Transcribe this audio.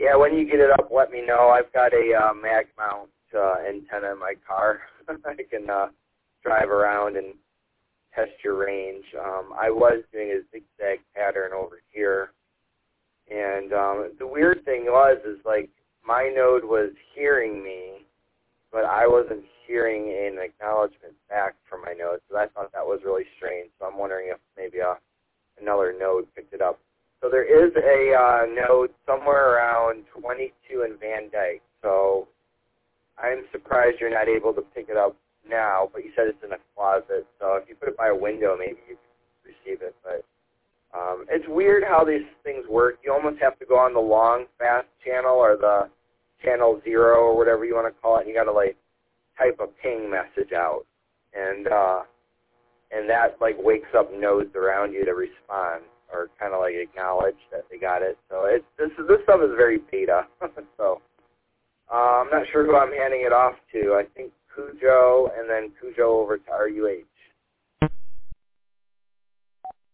Yeah, when you get it up, let me know. I've got a mag mount antenna in my car. I can drive around and test your range. I was doing a zigzag pattern over here, and the weird thing is like my node was hearing me, but I wasn't hearing an acknowledgement back from my node, so I thought that was really strange. So I'm wondering if maybe another node picked it up. So there is a node somewhere around 22 in Van Dyke. So I'm surprised you're not able to pick it up now, but you said it's in a closet. So if you put it by a window, maybe you can receive it. But it's weird how these things work. You almost have to go on the long, fast channel or the channel 0 or whatever you want to call it, and you got to like type a ping message out, and that like wakes up nodes around you to respond or kind of like acknowledge that they got it. So this stuff is very beta. So I'm not sure who I'm handing it off to. I think Cujo, and then Cujo over to RU8.